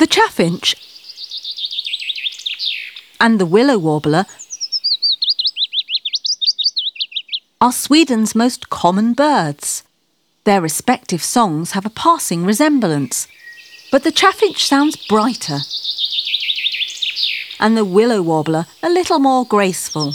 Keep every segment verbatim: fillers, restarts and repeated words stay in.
The chaffinch and the willow warbler are Sweden's most common birds. Their respective songs have a passing resemblance, but the chaffinch sounds brighter and the willow warbler a little more graceful.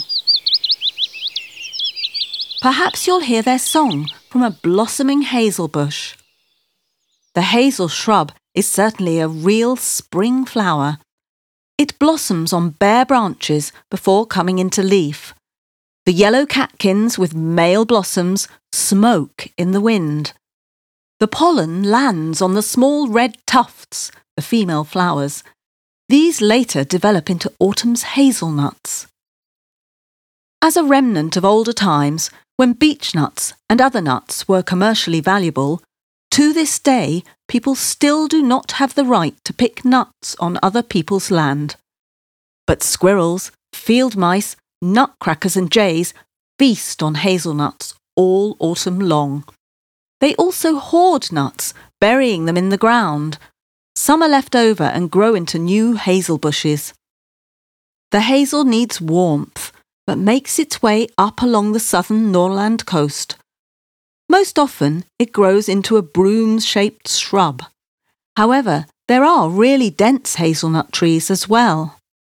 Perhaps you'll hear their song from a blossoming hazel bush. The hazel shrub is certainly a real spring flower. It blossoms on bare branches before coming into leaf. The yellow catkins with male blossoms smoke in the wind. The pollen lands on the small red tufts, the female flowers. These later develop into autumn's hazelnuts. As a remnant of older times, when beechnuts and other nuts were commercially valuable, to this day people still do not have the right to pick nuts on other people's land. But squirrels, field mice, nutcrackers and jays feast on hazelnuts all autumn long. They also hoard nuts, burying them in the ground. Some are left over and grow into new hazel bushes. The hazel needs warmth, but makes its way up along the southern Norrland coast. Most often it grows into a broom-shaped shrub. However, there are really dense hazelnut trees as well.